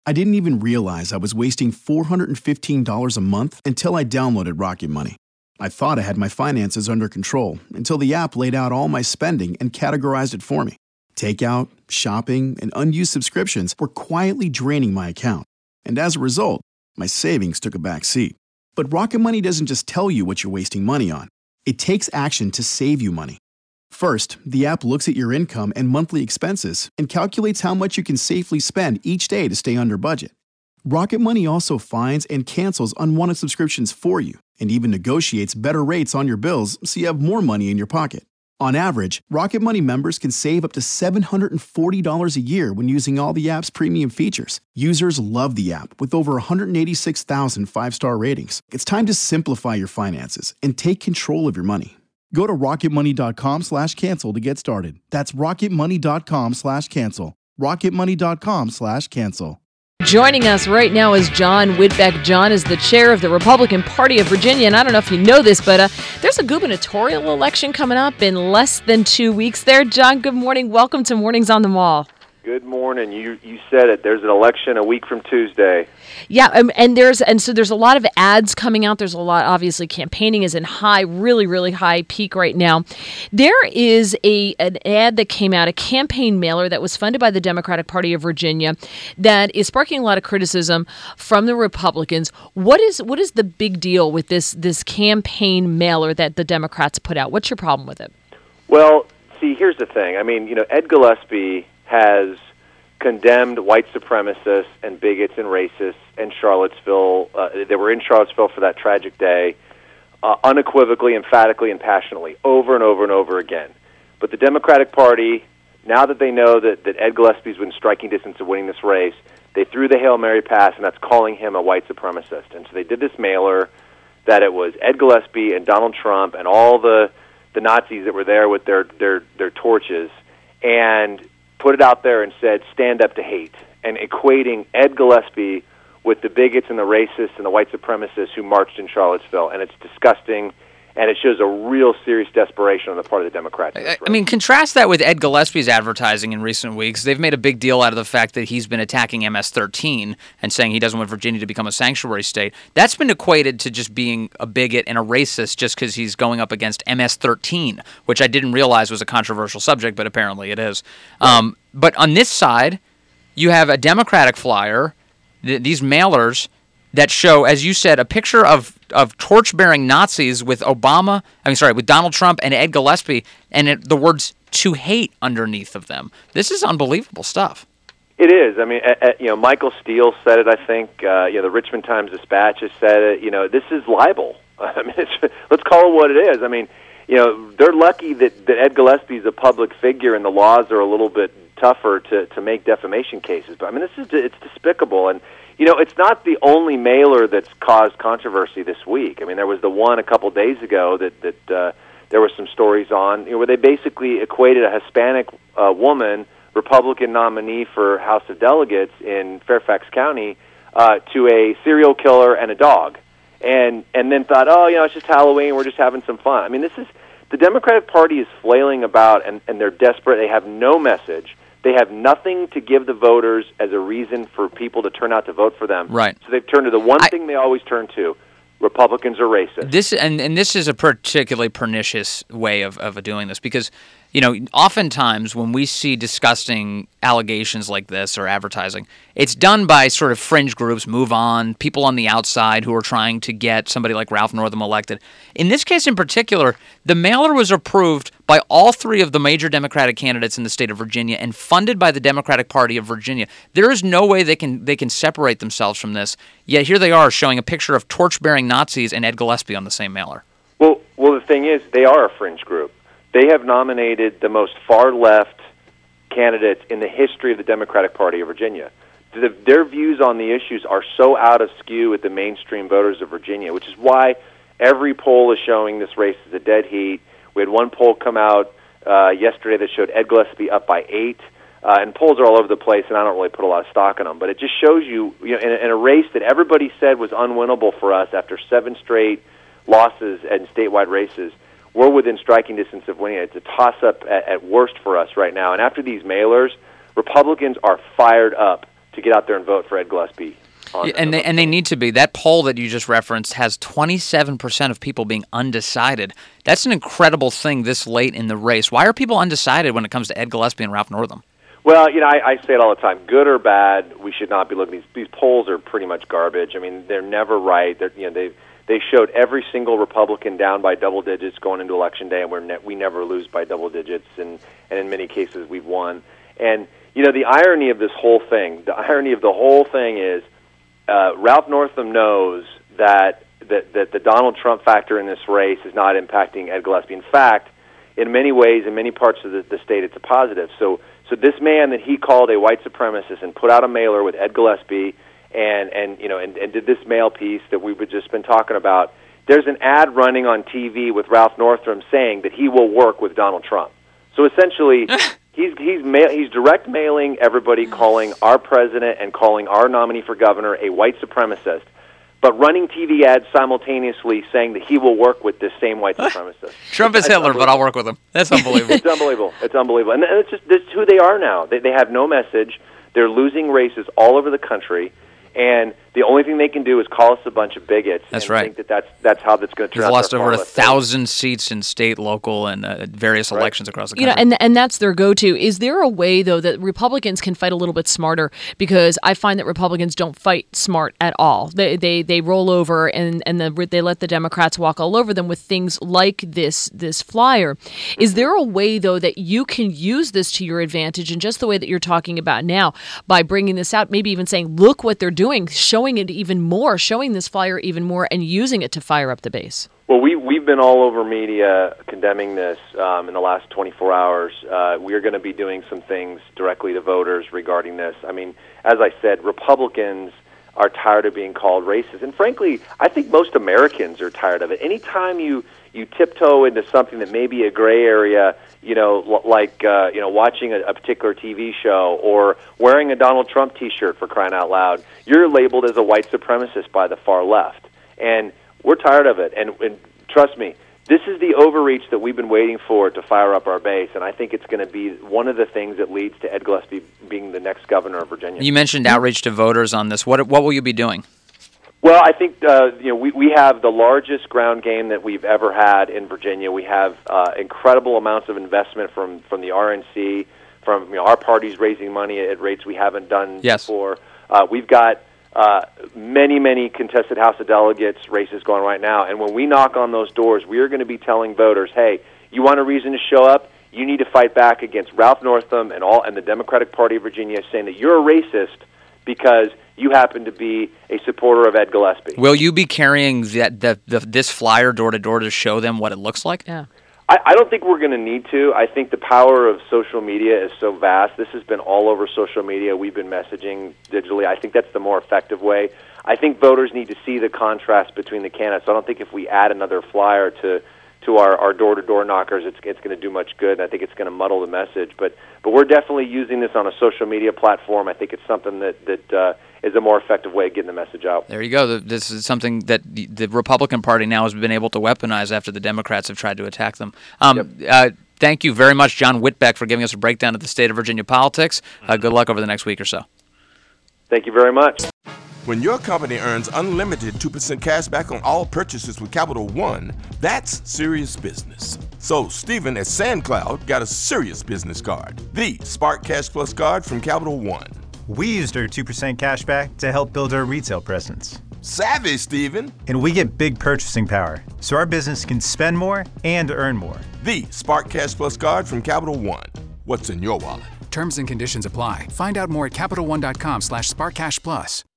I didn't even realize I was wasting $415 a month until I downloaded Rocket Money. I thought I had my finances under control until the app laid out all my spending and categorized it for me. Takeout, shopping, and unused subscriptions were quietly draining my account. And as a result, my savings took a back seat. But Rocket Money doesn't just tell you what you're wasting money on. It takes action to save you money. First, the app looks at your income and monthly expenses and calculates how much you can safely spend each day to stay under budget. Rocket Money also finds and cancels unwanted subscriptions for you and even negotiates better rates on your bills so you have more money in your pocket. On average, Rocket Money members can save up to $740 a year when using all the app's premium features. Users love the app with over 186,000 five-star ratings. It's time to simplify your finances and take control of your money. Go to rocketmoney.com/cancel to get started. That's rocketmoney.com/cancel. rocketmoney.com/cancel. Joining us right now is John Whitbeck. John is the chair of the Republican Party of Virginia, and I don't know if you know this, but there's a gubernatorial election coming up in less than 2 weeks there. John, good morning. Welcome to Mornings on the Mall. Good morning. You said it. There's an election a week from Tuesday. Yeah, so there's a lot of ads coming out. There's a lot, obviously, campaigning is in really high peak right now. There is an ad that came out, a campaign mailer that was funded by the Democratic Party of Virginia that is sparking a lot of criticism from the Republicans. What is the big deal with this campaign mailer that the Democrats put out? What's your problem with it? Well, see, here's the thing. I mean, Ed Gillespie has condemned white supremacists and bigots and racists in Charlottesville. They were in Charlottesville for that tragic day, unequivocally, emphatically, and passionately, over and over and over again. But the Democratic Party, now that they know that Ed Gillespie's within striking distance of winning this race, they threw the Hail Mary pass, and that's calling him a white supremacist. And so they did this mailer that it was Ed Gillespie and Donald Trump and all the Nazis that were there with their torches, and put it out there and said, stand up to hate, and equating Ed Gillespie with the bigots and the racists and the white supremacists who marched in Charlottesville. And it's disgusting, and it shows a real serious desperation on the part of the Democrats. I mean, contrast that with Ed Gillespie's advertising in recent weeks. They've made a big deal out of the fact that he's been attacking MS-13 and saying he doesn't want Virginia to become a sanctuary state. That's been equated to just being a bigot and a racist just because he's going up against MS-13, which I didn't realize was a controversial subject, but apparently it is. But on this side, you have a Democratic flyer, these mailers that show, as you said, a picture of torch-bearing Nazis with with Donald Trump and Ed Gillespie, and the words "to hate" underneath of them. This is unbelievable stuff. It is. I mean, Michael Steele said it. I think the Richmond Times-Dispatch has said it. This is libel. I mean, let's call it what it is. I mean, they're lucky that Ed Gillespie is a public figure, and the laws are a little bit tougher to make defamation cases. But I mean, it's despicable. And it's not the only mailer that's caused controversy this week. I mean, there was the one a couple days ago that there were some stories on, where they basically equated a Hispanic woman, Republican nominee for House of Delegates in Fairfax County, to a serial killer and a dog, and then thought, it's just Halloween, we're just having some fun. I mean, the Democratic Party is flailing about, and they're desperate. They have no message. They have nothing to give the voters as a reason for people to turn out to vote for them. Right. So they've turned to the one thing they always turn to: Republicans are racist. This is a particularly pernicious way of doing this because, oftentimes when we see disgusting allegations like this or advertising, it's done by sort of fringe groups, Move On, people on the outside who are trying to get somebody like Ralph Northam elected. In this case in particular, the mailer was approved by all three of the major Democratic candidates in the state of Virginia and funded by the Democratic Party of Virginia. There is no way they can separate themselves from this, yet here they are showing a picture of torch-bearing Nazis and Ed Gillespie on the same mailer. Well, the thing is, they are a fringe group. They have nominated the most far-left candidates in the history of the Democratic Party of Virginia. Their views on the issues are so out of skew with the mainstream voters of Virginia, which is why every poll is showing this race is a dead heat. We had one poll come out yesterday that showed Ed Gillespie up by 8, and polls are all over the place, and I don't really put a lot of stock in them. But it just shows you, in a race that everybody said was unwinnable for us after 7 straight losses in statewide races, we're within striking distance of winning. It's a toss-up at worst for us right now. And after these mailers, Republicans are fired up to get out there and vote for Ed Gillespie. And they need to be. That poll that you just referenced has 27% of people being undecided. That's an incredible thing this late in the race. Why are people undecided when it comes to Ed Gillespie and Ralph Northam? Well, I say it all the time. Good or bad, we should not be looking. These polls are pretty much garbage. I mean, they're never right. They showed every single Republican down by double digits going into Election Day, and we never lose by double digits, and in many cases we've won. And the irony of this whole thing, is Ralph Northam knows that the Donald Trump factor in this race is not impacting Ed Gillespie. In fact, in many ways, in many parts of the state, it's a positive. So this man that he called a white supremacist and put out a mailer with Ed Gillespie and did this mail piece that we've just been talking about. There's an ad running on TV with Ralph Northam saying that he will work with Donald Trump. So essentially, he's direct mailing everybody, calling our president and calling our nominee for governor a white supremacist, but running TV ads simultaneously saying that he will work with this same white supremacist. Trump is Hitler, but I'll work with him. That's unbelievable. It's unbelievable. And it's who they are now. They have no message. They're losing races all over the country. And the only thing they can do is call us a bunch of bigots. That's and right. Think that's how that's going to turn out. They've lost over 1,000 seats in state, local, and various elections across the country. And that's their go-to. Is there a way, though, that Republicans can fight a little bit smarter? Because I find that Republicans don't fight smart at all. They roll over and they let the Democrats walk all over them with things like this flyer. Is there a way, though, that you can use this to your advantage in just the way that you're talking about now by bringing this out, maybe even saying, look what they're doing, showing it even more, showing this flyer even more, and using it to fire up the base? Well, we've been all over media condemning this in the last 24 hours. We are going to be doing some things directly to voters regarding this. I mean, as I said, Republicans are tired of being called racist. And frankly, I think most Americans are tired of it. Anytime you tiptoe into something that may be a gray area, like watching a particular TV show or wearing a Donald Trump T-shirt, for crying out loud, you're labeled as a white supremacist by the far left. And we're tired of it. And trust me, this is the overreach that we've been waiting for to fire up our base, and I think it's going to be one of the things that leads to Ed Gillespie being the next governor of Virginia. You mentioned outreach to voters on this. What will you be doing? Well, I think we have the largest ground game that we've ever had in Virginia. We have incredible amounts of investment from the RNC, from our party's raising money at rates we haven't done before. We've got many contested House of Delegates races going right now, and when we knock on those doors, we are going to be telling voters, hey, you want a reason to show up? You need to fight back against Ralph Northam and the Democratic Party of Virginia, saying that you're a racist because you happen to be a supporter of Ed Gillespie. Will you be carrying this flyer door to door to show them what it looks like? Yeah. I don't think we're going to need to. I think the power of social media is so vast. This has been all over social media. We've been messaging digitally. I think that's the more effective way. I think voters need to see the contrast between the candidates. I don't think if we add another flyer to our door-to-door knockers, it's going to do much good. I think it's going to muddle the message. But we're definitely using this on a social media platform. I think it's something that is a more effective way of getting the message out. There you go. This is something that the Republican Party now has been able to weaponize after the Democrats have tried to attack them. Thank you very much, John Whitbeck, for giving us a breakdown of the state of Virginia politics. Good luck over the next week or so. Thank you very much. When your company earns unlimited 2% cash back on all purchases with Capital One, that's serious business. So Stephen at SandCloud got a serious business card, the Spark Cash Plus card from Capital One. We used our 2% cash back to help build our retail presence. Savvy, Stephen. And we get big purchasing power, so our business can spend more and earn more. The Spark Cash Plus card from Capital One. What's in your wallet? Terms and conditions apply. Find out more at CapitalOne.com/SparkCashPlus.